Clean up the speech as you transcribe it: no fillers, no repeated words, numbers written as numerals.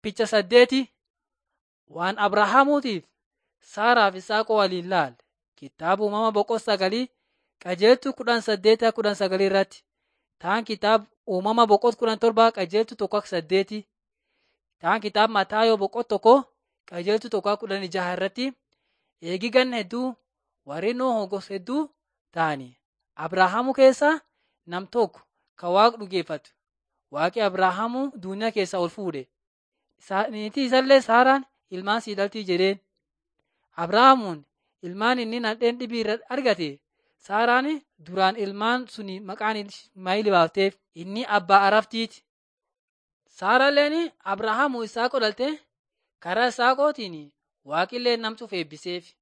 Picha 8 waan Abrahaamuutiif Saaraaf Isaaqoo waliin laal. Kitaaba uumama boqonnaa 9 qajeeltuu 18-19 irratti. Taan kitaaba uumama boqonnaa 17 qajeeltuu 1-8. Taan kitaaba Mataayoo boqonnaa 1 qajeeltuu 1-16 irratti. Eegi ganna hedduu warri Nohoo gosa hedduu ta'ani. Abrahaamu keessaa nam tokko kan Waaqa dhugeeffatu. Waaqi Abrahaamuu duuniyaa keessaa ol fuudhe. Niitii isallee Saaraan ilmaan sii dhaltii jedheen. Abrahaamuun ilmaan inni nadheen dhibii irra argate. Saaraan duraan ilmaan suni maqaan Ismaa'eel baafteef inni abbaa araftiiti. Saaraalleen Abrahaamuu Isaaqoo dhalte karaa Isaaqootiin Waaqillee namsuuf eebbiseef.